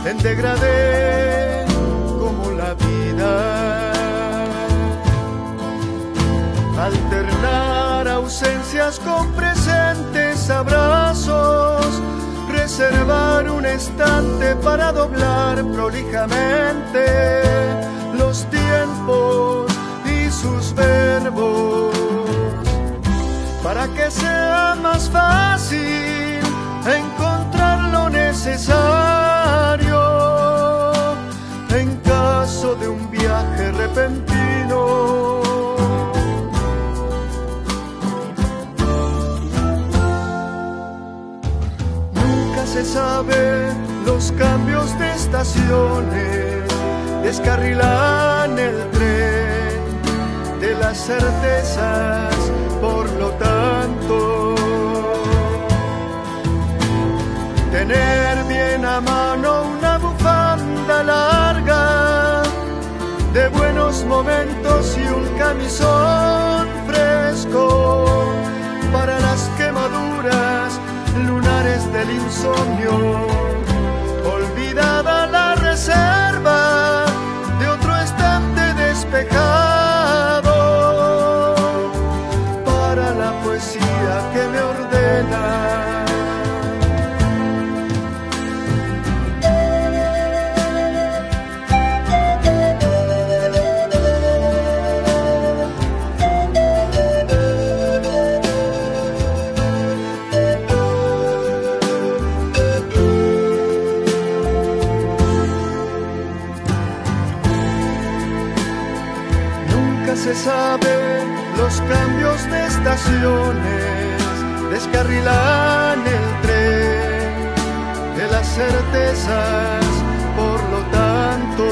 en degradé como la vida. Alternar ausencias con presentes abrazos, reservar un instante para doblar prolijamente los tiempos y sus verbos, para que sea más fácil encontrar lo necesario en caso de un viaje repentino. Nunca se sabe, los cambios de estaciones descarrilan el tren de las certezas. Por lo tanto, tener bien a mano una bufanda larga de buenos momentos y un camisón fresco para las quemaduras lunares del insomnio. Olvidada la reserva de otro estante despejado para la poesía que me ordena. Se sabe, los cambios de estaciones descarrilan el tren de las certezas. Por lo tanto,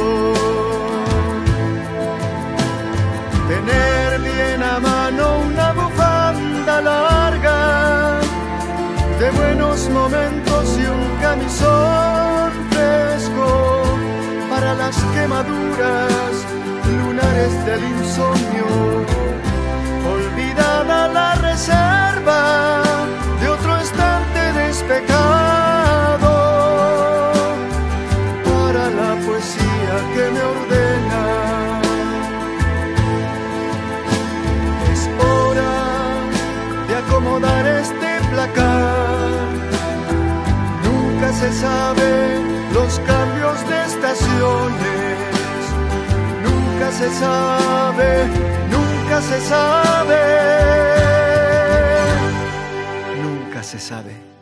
tener bien a mano una bufanda larga de buenos momentos y un camisón fresco para las quemaduras lunares del insomnio. Olvidada la reserva de otro estante despejado para la poesía que me ordena. Es hora de acomodar este placar. Nunca se sabe, los cambios de estaciones. Nunca se sabe, nunca se sabe, nunca se sabe.